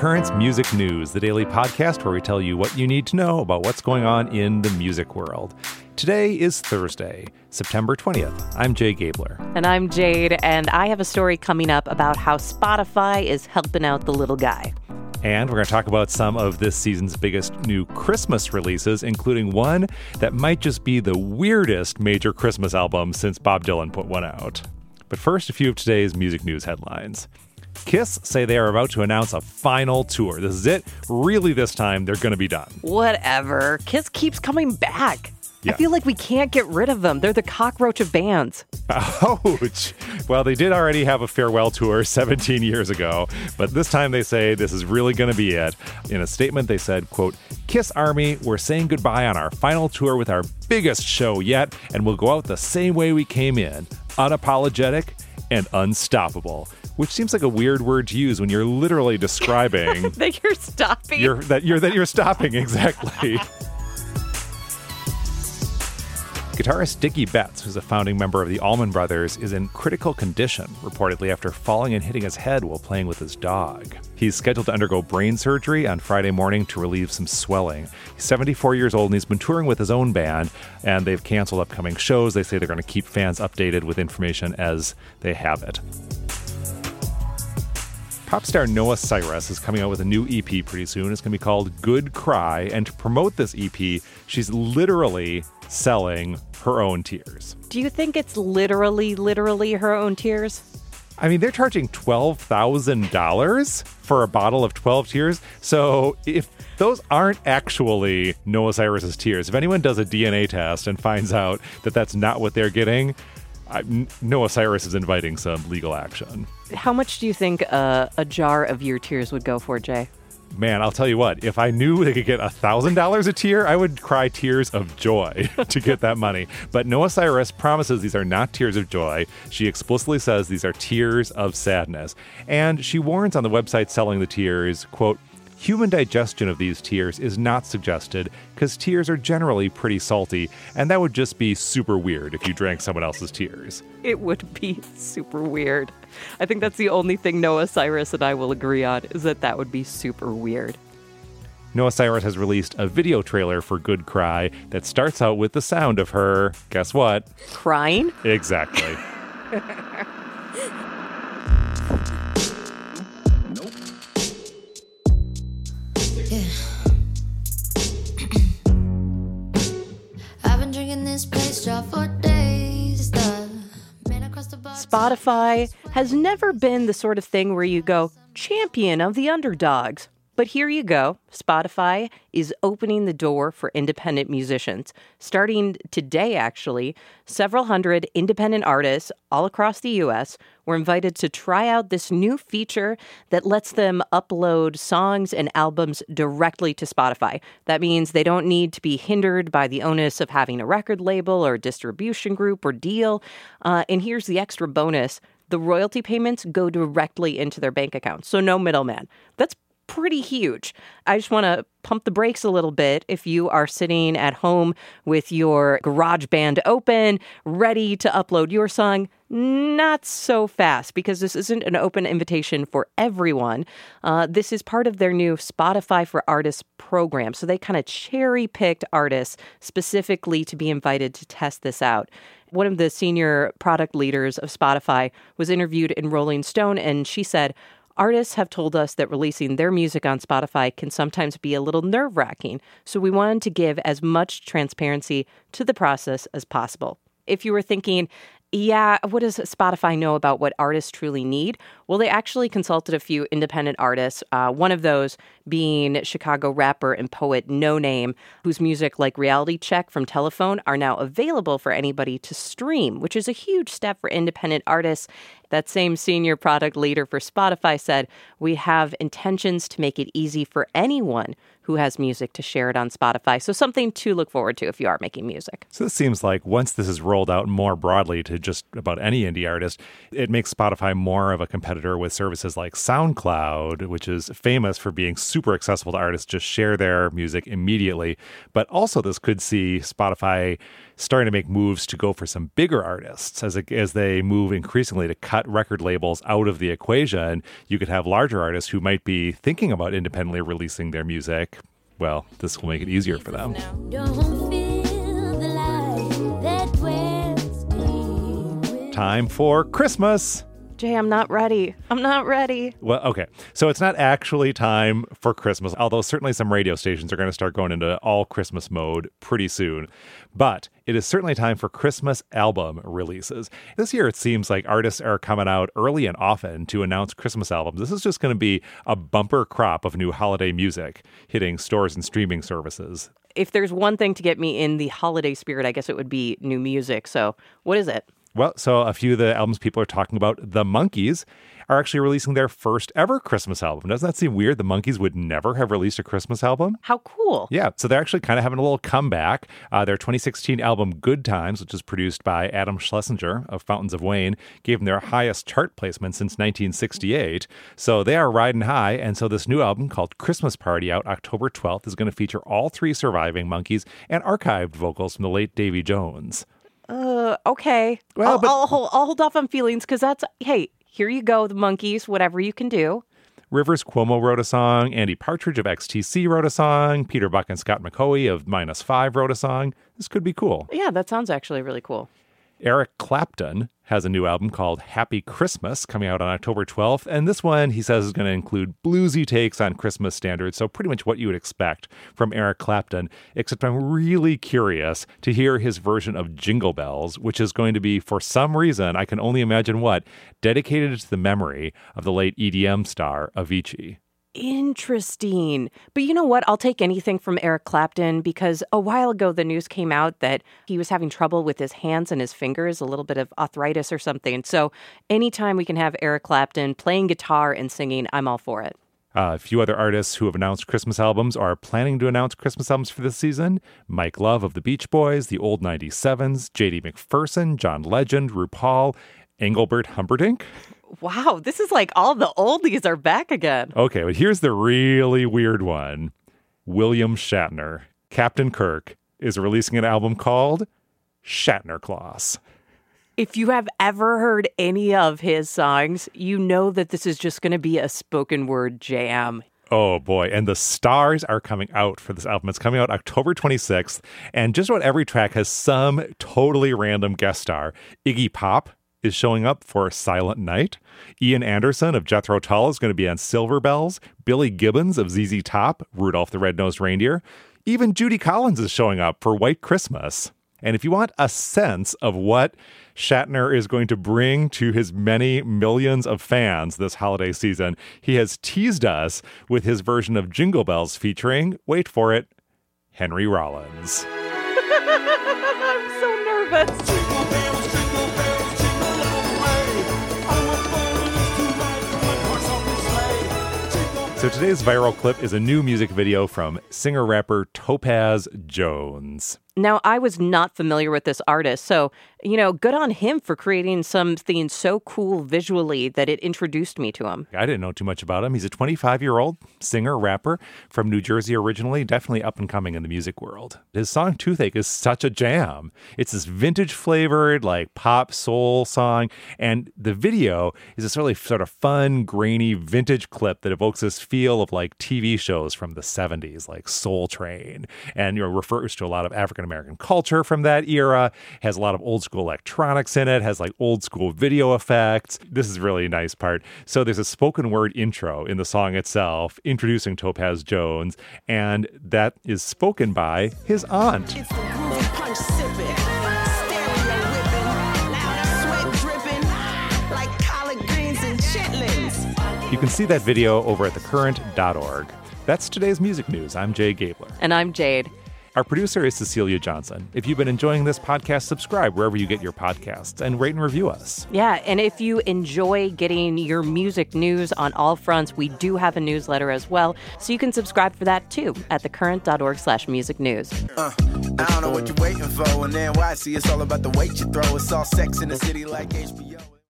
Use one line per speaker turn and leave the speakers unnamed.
Currents Music News, the daily podcast where we tell you what you need to know about what's going on in the music world. Today is Thursday, September 20th. I'm Jay Gabler.
And I'm Jade, and I have a story coming up about how Spotify is helping out the little guy.
And we're going to talk about some of this season's biggest new Christmas releases, including one that might just be the weirdest major Christmas album since Bob Dylan put one out. But first, a few of today's music news headlines. Kiss say they are about to announce a final tour. This is it. Really, this time, they're going to be done.
Whatever. Kiss keeps coming back.
Yeah.
I feel like we can't get rid of them. They're the cockroach of bands.
Ouch. Well, they did already have a farewell tour 17 years ago, but this time they say this is really going to be it. In a statement, they said, quote, "Kiss Army, we're saying goodbye on our final tour with our biggest show yet, and we'll go out the same way we came in, unapologetic and unstoppable." Which seems like a weird word to use when you're literally describing
that you're stopping.
that you're stopping, exactly. Guitarist Dickie Betts, who's a founding member of the Allman Brothers, is in critical condition, reportedly after falling and hitting his head while playing with his dog. He's scheduled to undergo brain surgery on Friday morning to relieve some swelling. He's 74 years old and he's been touring with his own band, and they've canceled upcoming shows. They say they're going to keep fans updated with information as they have it. Pop star Noah Cyrus is coming out with a new EP pretty soon. It's going to be called Good Cry, and to promote this EP, she's literally selling her own tears.
Do you think it's literally her own tears?
I mean, they're charging $12,000 for a bottle of 12 tears. So if those aren't actually Noah Cyrus's tears, if anyone does a DNA test and finds out that that's not what they're getting, Noah Cyrus is inviting some legal action.
How much do you think a jar of your tears would go for, Jay?
Man, I'll tell you what, if I knew they could get $1,000 a tear, I would cry tears of joy to get that money. But Noah Cyrus promises these are not tears of joy. She explicitly says these are tears of sadness. And she warns on the website selling the tears, quote, "Human digestion of these tears is not suggested because tears are generally pretty salty, and that would just be super weird if you drank someone else's tears."
It would be super weird. I think that's the only thing Noah Cyrus and I will agree on, is that would be super weird.
Noah Cyrus has released a video trailer for Good Cry that starts out with the sound of her, guess what?
Crying?
Exactly.
Spotify has never been the sort of thing where you go, champion of the underdogs. But here you go. Spotify is opening the door for independent musicians. Starting today, actually, several hundred independent artists all across the U.S. were invited to try out this new feature that lets them upload songs and albums directly to Spotify. That means they don't need to be hindered by the onus of having a record label or distribution group or deal. And here's the extra bonus. The royalty payments go directly into their bank account, so no middleman. That's pretty huge. I just want to pump the brakes a little bit if you are sitting at home with your GarageBand open, ready to upload your song. Not so fast, because this isn't an open invitation for everyone. This is part of their new Spotify for Artists program. So they kind of cherry-picked artists specifically to be invited to test this out. One of the senior product leaders of Spotify was interviewed in Rolling Stone, and she said, "Artists have told us that releasing their music on Spotify can sometimes be a little nerve-wracking, so we wanted to give as much transparency to the process as possible." If you were thinking, yeah, what does Spotify know about what artists truly need? Well, they actually consulted a few independent artists, one of those being Chicago rapper and poet No Name, whose music, like Reality Check from Telephone, are now available for anybody to stream, which is a huge step for independent artists. That same senior product leader for Spotify said, "We have intentions to make it easy for anyone who has music to share it on Spotify." So something to look forward to if you are making music.
So this seems like once this is rolled out more broadly to just about any indie artist. It makes Spotify more of a competitor with services like SoundCloud, which is famous for being super accessible to artists, just share their music immediately. But also this could see Spotify starting to make moves to go for some bigger artists as they move increasingly to cut record labels out of the equation. You could have larger artists who might be thinking about independently releasing their music. Well, this will make it easier for them. Time for Christmas.
Jay, I'm not ready. I'm not ready.
Well, okay. So it's not actually time for Christmas, although certainly some radio stations are going to start going into all Christmas mode pretty soon. But it is certainly time for Christmas album releases. This year, it seems like artists are coming out early and often to announce Christmas albums. This is just going to be a bumper crop of new holiday music hitting stores and streaming services.
If there's one thing to get me in the holiday spirit, I guess it would be new music. So what is it?
Well, so a few of the albums people are talking about, the Monkees are actually releasing their first ever Christmas album. Doesn't that seem weird? The Monkees would never have released a Christmas album.
How cool.
Yeah, so they're actually kind of having a little comeback. Their 2016 album, Good Times, which is produced by Adam Schlesinger of Fountains of Wayne, gave them their highest chart placement since 1968. So they are riding high. And so this new album called Christmas Party, out October 12th, is going to feature all three surviving Monkees and archived vocals from the late Davy Jones.
Okay.
Well,
I'll hold off on feelings because hey, here you go, the Monkees, whatever you can do.
Rivers Cuomo wrote a song. Andy Partridge of XTC wrote a song. Peter Buck and Scott McCaughey of -5 wrote a song. This could be cool.
Yeah, that sounds actually really cool.
Eric Clapton has a new album called Happy Christmas coming out on October 12th. And this one, he says, is going to include bluesy takes on Christmas standards. So pretty much what you would expect from Eric Clapton, except I'm really curious to hear his version of Jingle Bells, which is going to be, for some reason, I can only imagine what, dedicated to the memory of the late EDM star Avicii.
Interesting. But you know what? I'll take anything from Eric Clapton because a while ago the news came out that he was having trouble with his hands and his fingers, a little bit of arthritis or something. So anytime we can have Eric Clapton playing guitar and singing, I'm all for it.
A few other artists who have announced Christmas albums or are planning to announce Christmas albums for this season. Mike Love of the Beach Boys, the Old 97s, J.D. McPherson, John Legend, RuPaul, Engelbert Humperdinck.
Wow, this is like all the oldies are back again.
Okay, but here's the really weird one. William Shatner, Captain Kirk, is releasing an album called Shatner Claus.
If you have ever heard any of his songs, you know that this is just going to be a spoken word jam.
Oh boy, and the stars are coming out for this album. It's coming out October 26th, and just about every track has some totally random guest star. Iggy Pop is showing up for Silent Night. Ian Anderson of Jethro Tull is going to be on Silver Bells. Billy Gibbons of ZZ Top, Rudolph the Red-Nosed Reindeer. Even Judy Collins is showing up for White Christmas. And if you want a sense of what Shatner is going to bring to his many millions of fans this holiday season, he has teased us with his version of Jingle Bells featuring, wait for it, Henry Rollins.
I'm so nervous.
So today's viral clip is a new music video from singer-rapper Topaz Jones.
Now, I was not familiar with this artist, so, good on him for creating something so cool visually that it introduced me to him.
I didn't know too much about him. He's a 25-year-old singer-rapper from New Jersey originally, definitely up and coming in the music world. His song Toothache is such a jam. It's this vintage-flavored, pop soul song, and the video is this really sort of fun, grainy, vintage clip that evokes this feel of TV shows from the 70s, like Soul Train, and refers to a lot of African-American culture from that era, has a lot of old school electronics in it, has old school video effects. This is a really nice part. So there's a spoken word intro in the song itself, introducing Topaz Jones, and that is spoken by his aunt.
It's the groove punch sipping, stereo whipping, loud sweat dripping, like collard greens and chitlins.
You can see that video over at thecurrent.org. That's today's music news. I'm Jay Gabler.
And I'm Jade.
Our producer is Cecilia Johnson. If you've been enjoying this podcast, subscribe wherever you get your podcasts and rate and review us.
Yeah, and if you enjoy getting your music news on all fronts, we do have a newsletter as well, so you can subscribe for that too at thecurrent.org/musicnews.
I don't know what you're waiting for, and then why? See, it's all about the weight you throw. It's all sex in the city like HBO.